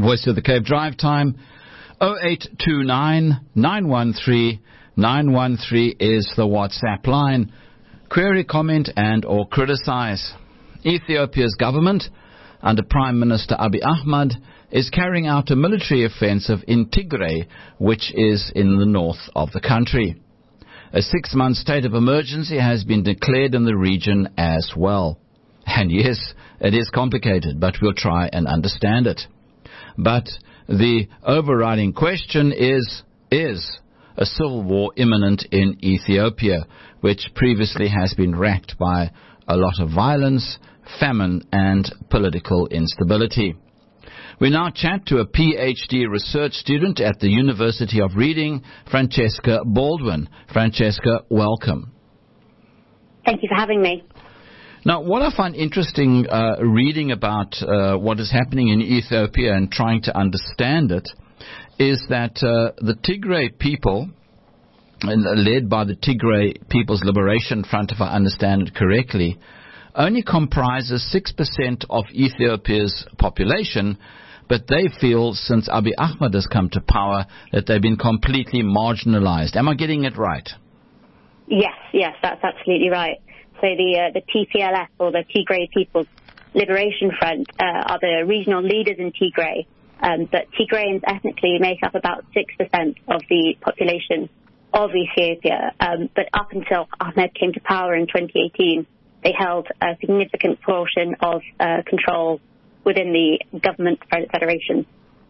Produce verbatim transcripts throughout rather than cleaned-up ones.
Voice of the Cape drive time, oh eight two nine, nine one three, nine one three is the WhatsApp line. Query, comment and or criticize. Ethiopia's government, under Prime Minister Abiy Ahmed, is carrying out a military offensive in Tigray, which is in the north of the country. A six-month state of emergency has been declared in the region as well. And yes, it is complicated, but we'll try and understand it. But the overriding question is, is a civil war imminent in Ethiopia, which previously has been racked by a lot of violence, famine and political instability? We now chat to a P H D research student at the University of Reading, Francesca Baldwin. Francesca, welcome. Thank you for having me. Now, what I find interesting uh, reading about uh, what is happening in Ethiopia and trying to understand it is that uh, the Tigray people, led by the Tigray People's Liberation Front, if I understand it correctly, only comprises six percent of Ethiopia's population, but they feel since Abiy Ahmed has come to power that they've been completely marginalized. Am I getting it right? Yes, yes, that's absolutely right. So the uh, the T P L F, or the Tigray People's Liberation Front, uh, are the regional leaders in Tigray, um, but Tigrayans ethnically make up about six percent of the population of Ethiopia. Um, but up until Ahmed came to power in twenty eighteen, they held a significant portion of uh, control within the government federation.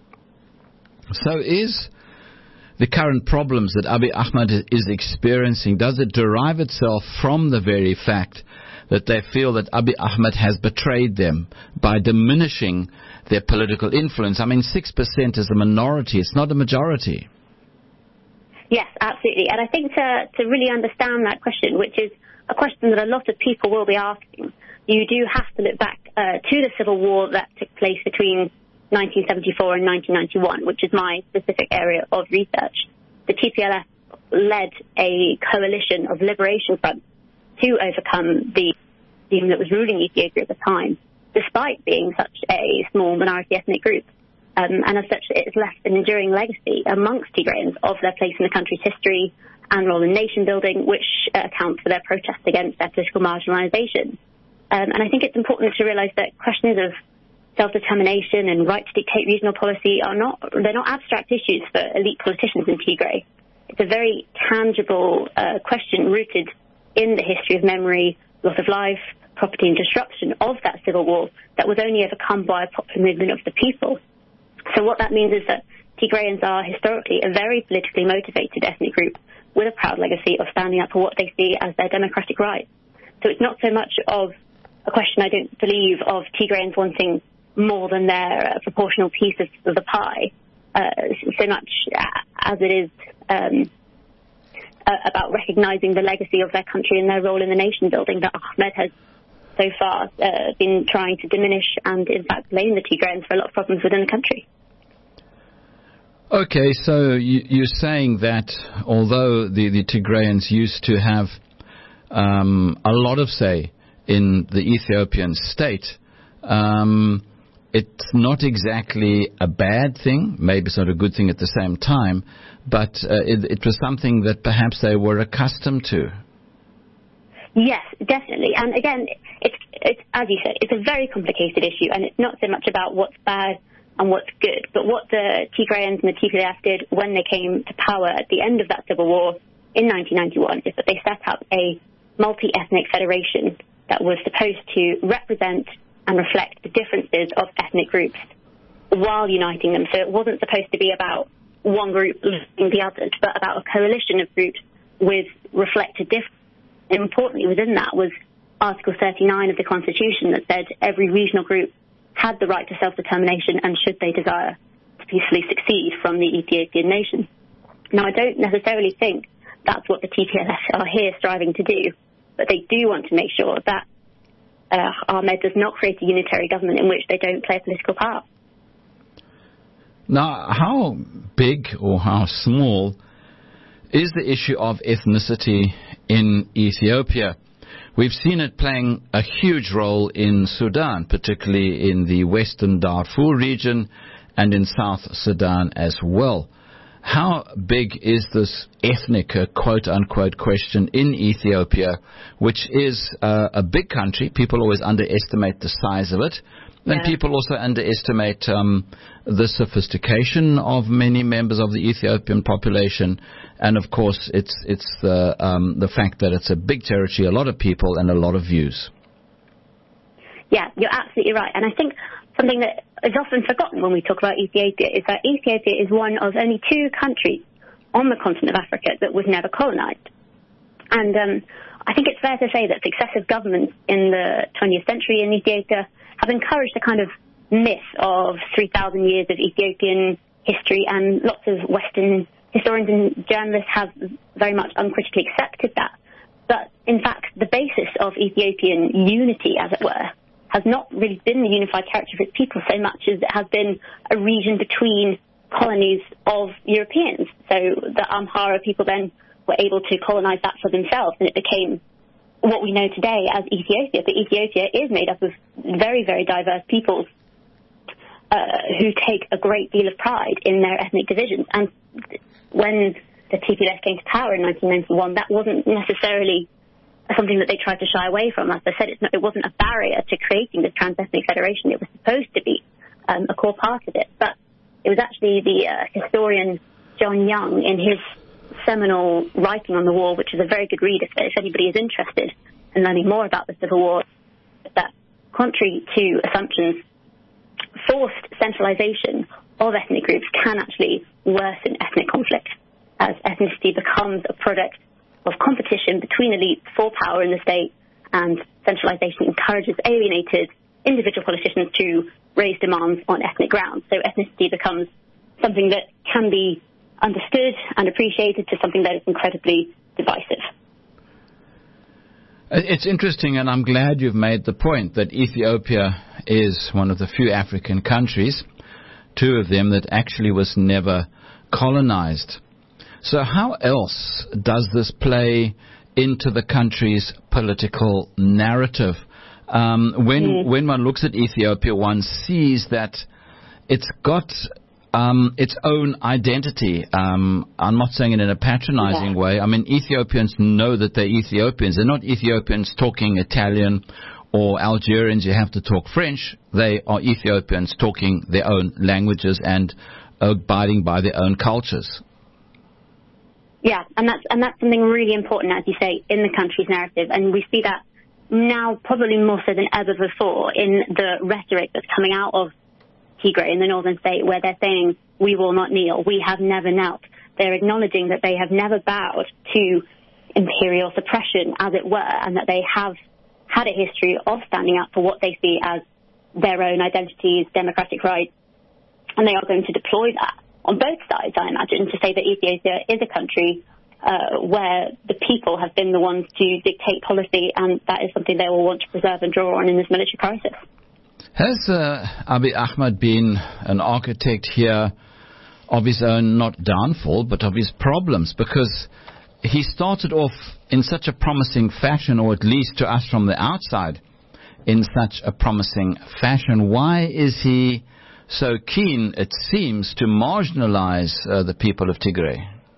So is the current problems that Abiy Ahmed is experiencing, does it derive itself from the very fact that they feel that Abiy Ahmed has betrayed them by diminishing their political influence? I mean, six percent is a minority, it's not a majority. Yes, absolutely. And I think to, to really understand that question, which is a question that a lot of people will be asking, you do have to look back uh, to the civil war that took place between nineteen seventy-four and nineteen ninety-one, which is my specific area of research. The T P L F led a coalition of liberation fronts to overcome the regime that was ruling Ethiopia at the time, despite being such a small minority ethnic group. Um, and as such, it's left an enduring legacy amongst Tigrayans of their place in the country's history and role in nation building, which uh, accounts for their protest against their political marginalization. Um, and I think it's important to realize that questions of self-determination and right to dictate regional policy are not, they're not abstract issues for elite politicians in Tigray. It's a very tangible uh, question rooted in the history of memory, loss of life, property and disruption of that civil war that was only overcome by a popular movement of the people. So what that means is that Tigrayans are historically a very politically motivated ethnic group with a proud legacy of standing up for what they see as their democratic rights. So it's not so much of a question, I don't believe, of Tigrayans wanting more than their uh, proportional piece of, of the pie, uh, so much as it is um, uh, about recognizing the legacy of their country and their role in the nation building that Ahmed has so far uh, been trying to diminish and, in fact, blame the Tigrayans for a lot of problems within the country. Okay, so you, you're saying that although the, the Tigrayans used to have um, a lot of say in the Ethiopian state, um, it's not exactly a bad thing, maybe it's not a good thing at the same time, but uh, it, it was something that perhaps they were accustomed to. Yes, definitely. And again, it's, it's, as you said, it's a very complicated issue, and it's not so much about what's bad and what's good, but what the Tigrayans and the T P L F did when they came to power at the end of that civil war in nineteen ninety-one is that they set up a multi-ethnic federation that was supposed to represent and reflect the differences of ethnic groups while uniting them. So it wasn't supposed to be about one group losing the others, but about a coalition of groups with reflected differences. Importantly, within that was Article thirty-nine of the Constitution that said every regional group had the right to self-determination and, should they desire, to peacefully succeed from the Ethiopian nation. Now, I don't necessarily think that's what the T P L F are here striving to do, but they do want to make sure that uh, Ahmed does not create a unitary government in which they don't play a political part. Now, how big or how small is the issue of ethnicity in Ethiopia? We've seen it playing a huge role in Sudan, particularly in the western Darfur region, and in South Sudan as well. How big is this ethnic, uh, quote-unquote, question in Ethiopia, which is uh, a big country? People always underestimate the size of it. And yeah. people also underestimate um, the sophistication of many members of the Ethiopian population. And, of course, it's it's the, um, the fact that it's a big territory, a lot of people, and a lot of views. Yeah, you're absolutely right. And I think something that is often forgotten when we talk about Ethiopia is that Ethiopia is one of only two countries on the continent of Africa that was never colonized. And um, I think it's fair to say that successive governments in the twentieth century in Ethiopia have encouraged a kind of myth of three thousand years of Ethiopian history, and lots of Western historians and journalists have very much uncritically accepted that. But in fact, the basis of Ethiopian unity, as it were, has not really been the unified character of its people so much as it has been a region between colonies of Europeans. So the Amhara people then were able to colonize that for themselves, and it became what we know today as Ethiopia. But Ethiopia is made up of very, very diverse peoples uh, who take a great deal of pride in their ethnic divisions. And when the T P L F came to power in nineteen ninety-one, that wasn't necessarily something that they tried to shy away from. As I said, it's not, it wasn't a barrier to creating this trans-ethnic federation. It was supposed to be um, a core part of it. But it was actually the uh, historian John Young, in his seminal writing on the war, which is a very good read if, if anybody is interested in learning more about the Civil War, that contrary to assumptions, forced centralization of ethnic groups can actually worsen ethnic conflict, as ethnicity becomes a product of competition between elites for power in the state, and centralization encourages alienated individual politicians to raise demands on ethnic grounds. So ethnicity becomes something that can be understood and appreciated to something that is incredibly divisive. It's interesting, and I'm glad you've made the point that Ethiopia is one of the few African countries, two of them, that actually was never colonized. So how else does this play into the country's political narrative? Um, when mm. when one looks at Ethiopia, one sees that it's got um, its own identity. Um, I'm not saying it in a patronizing yeah. way. I mean, Ethiopians know that they're Ethiopians. They're not Ethiopians talking Italian or Algerians. You have to talk French. They are Ethiopians talking their own languages and abiding by their own cultures. Yeah, and that's and that's something really important, as you say, in the country's narrative. And we see that now probably more so than ever before in the rhetoric that's coming out of Tigray in the northern state, where they're saying, we will not kneel, we have never knelt. They're acknowledging that they have never bowed to imperial suppression, as it were, and that they have had a history of standing up for what they see as their own identities, democratic rights, and they are going to deploy that on both sides, I imagine, to say that Ethiopia is a country uh, where the people have been the ones to dictate policy, and that is something they will want to preserve and draw on in this military crisis. Has uh, Abiy Ahmed been an architect here of his own, not downfall, but of his problems? Because he started off in such a promising fashion, or at least to us from the outside, in such a promising fashion. Why is he so keen, it seems, to marginalize uh, the people of Tigray?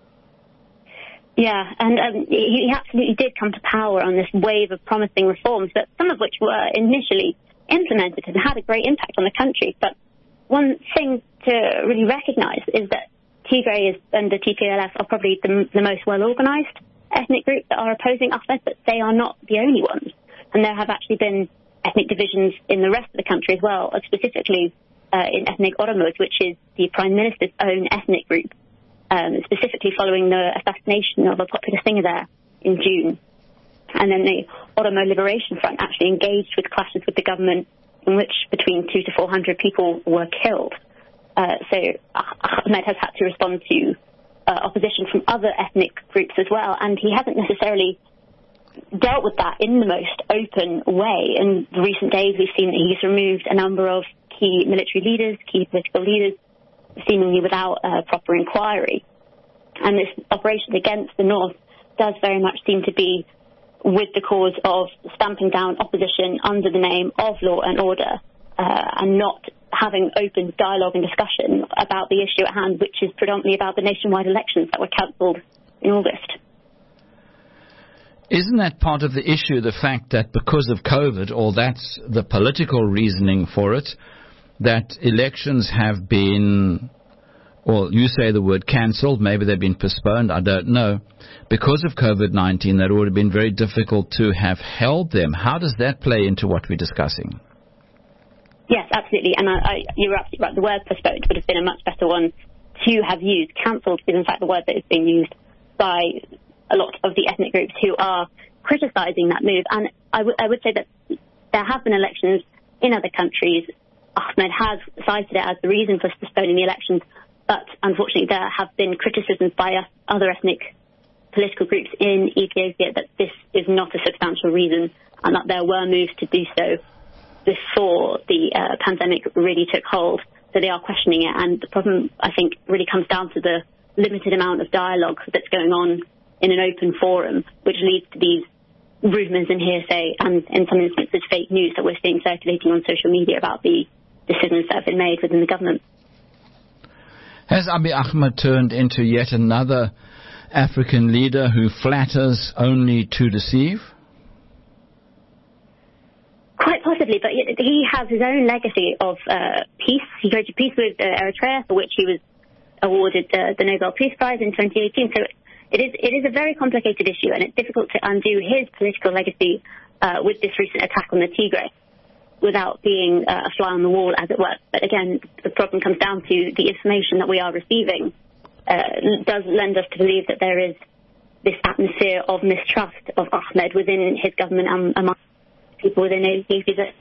Yeah, and um, he absolutely did come to power on this wave of promising reforms, but some of which were initially implemented and had a great impact on the country. But one thing to really recognize is that Tigray is, and the T P L F are probably the, the most well-organized ethnic group that are opposing Ahmed, but they are not the only ones. And there have actually been ethnic divisions in the rest of the country as well, specifically Uh, in ethnic Oromos, which is the Prime Minister's own ethnic group, um, specifically following the assassination of a popular singer there in June. And then the Oromo Liberation Front actually engaged with clashes with the government, in which between two to four hundred people were killed. Uh, so Ahmed has had to respond to uh, opposition from other ethnic groups as well, and he hasn't necessarily dealt with that in the most open way. In the recent days, we've seen that he's removed a number of key military leaders, key political leaders, seemingly without a proper inquiry. And this operation against the North does very much seem to be with the cause of stamping down opposition under the name of law and order, uh, and not having open dialogue and discussion about the issue at hand, which is predominantly about the nationwide elections that were cancelled in August. Isn't that part of the issue, the fact that because of COVID, or that's the political reasoning for it, that elections have been, well, you say the word cancelled, maybe they've been postponed, I don't know. Because of COVID nineteen, that would have been very difficult to have held them. How does that play into what we're discussing? Yes, absolutely. And I, I, you're absolutely right. The word postponed would have been a much better one to have used. Cancelled is, in fact, the word that is being used by a lot of the ethnic groups who are criticising that move. And I, w- I would say that there have been elections in other countries. Ahmed has cited it as the reason for postponing the elections, but unfortunately there have been criticisms by us, other ethnic political groups in Ethiopia, that this is not a substantial reason and that there were moves to do so before the uh, pandemic really took hold. So they are questioning it, and the problem, I think, really comes down to the limited amount of dialogue that's going on in an open forum, which leads to these rumours and hearsay and, in some instances, fake news that we're seeing circulating on social media about the decisions that have been made within the government. Has Abiy Ahmed turned into yet another African leader who flatters only to deceive? Quite possibly, but he has his own legacy of uh, peace. He created peace with uh, Eritrea, for which he was awarded uh, the Nobel Peace Prize in twenty eighteen. So it is it is a very complicated issue, and it's difficult to undo his political legacy uh, with this recent attack on the Tigray without being uh, a fly on the wall, as it were. But again, the problem comes down to the information that we are receiving uh, does lend us to believe that there is this atmosphere of mistrust of Ahmed within his government and among people within Ethiopia.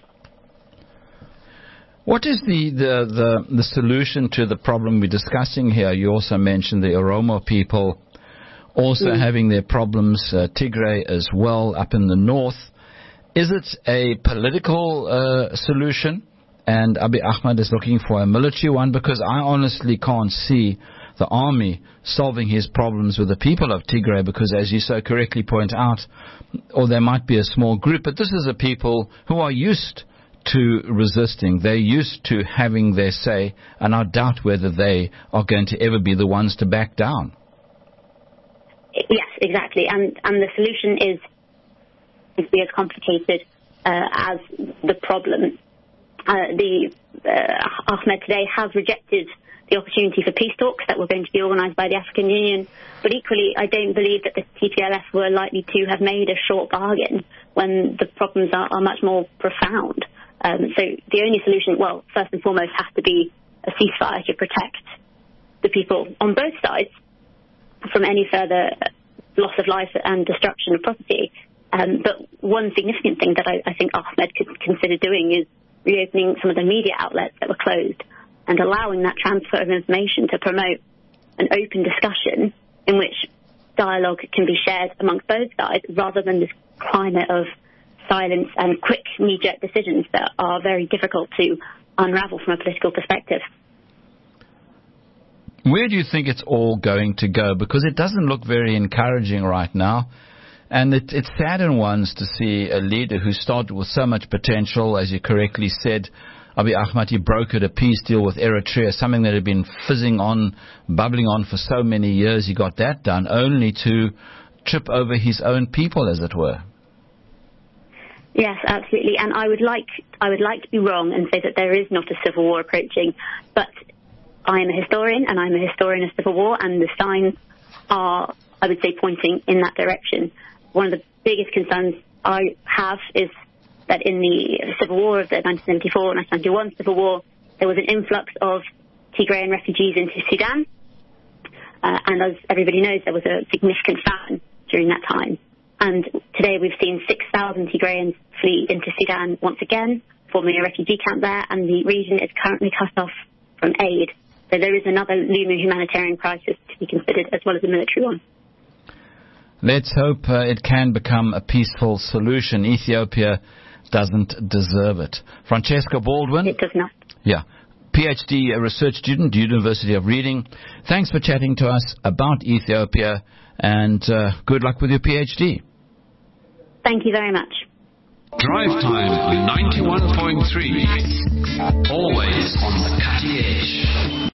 What is the, the, the, the solution to the problem we're discussing here? You also mentioned the Oromo people also mm. having their problems, uh, Tigray as well, up in the north. Is it a political uh, solution, and Abiy Ahmed is looking for a military one? Because I honestly can't see the army solving his problems with the people of Tigray, because, as you so correctly point out, or there might be a small group, but this is a people who are used to resisting. They're used to having their say, and I doubt whether they are going to ever be the ones to back down. Yes, exactly. And, and the solution is to be as complicated uh, as the problem. Uh, the uh, Ahmed today has rejected the opportunity for peace talks that were going to be organised by the African Union, but equally I don't believe that the T P L F were likely to have made a short bargain when the problems are, are much more profound. Um, so the only solution, well, first and foremost, has to be a ceasefire to protect the people on both sides from any further loss of life and destruction of property. Um, but one significant thing that I, I think Ahmed could consider doing is reopening some of the media outlets that were closed and allowing that transfer of information to promote an open discussion in which dialogue can be shared amongst both sides, rather than this climate of silence and quick knee-jerk decisions that are very difficult to unravel from a political perspective. Where do you think it's all going to go? Because it doesn't look very encouraging right now. And it, it saddens one to see a leader who started with so much potential, as you correctly said. Abiy Ahmed, he brokered a peace deal with Eritrea, something that had been fizzing on, bubbling on for so many years. He got that done, only to trip over his own people, as it were. Yes, absolutely. And I would like I would like to be wrong and say that there is not a civil war approaching, but I am a historian, and I'm a historian of civil war, and the signs are, I would say, pointing in that direction. One of the biggest concerns I have is that in the civil war of the nineteen seventy-four nineteen ninety-one civil war, there was an influx of Tigrayan refugees into Sudan. Uh, and as everybody knows, there was a significant famine during that time. And today we've seen six thousand Tigrayans flee into Sudan once again, forming a refugee camp there, and the region is currently cut off from aid. So there is another looming humanitarian crisis to be considered, as well as a military one. Let's hope uh, it can become a peaceful solution. Ethiopia doesn't deserve it. Francesca Baldwin. It does not. Yeah. PhD research student, University of Reading. Thanks for chatting to us about Ethiopia, and uh, good luck with your PhD. Thank you very much. Drive Time ninety-one point three. Always on the cutting edge.